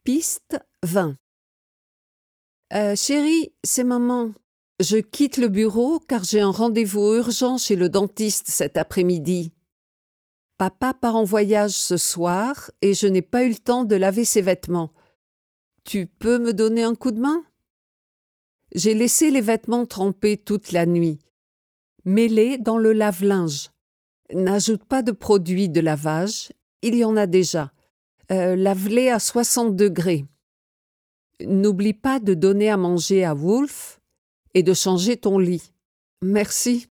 Piste 20. Chérie, c'est maman. Je quitte le bureau car j'ai un rendez-vous urgent chez le dentiste cet après-midi. Papa part en voyage ce soir et je n'ai pas eu le temps de laver ses vêtements. Tu peux me donner un coup de main? J'ai laissé les vêtements trempés toute la nuit. Mets-les dans le lave-linge. N'ajoute pas de produit de lavage, il y en a déjà. Lave-les à 60 degrés. N'oublie pas de donner à manger à Wolf et de changer ton lit. Merci.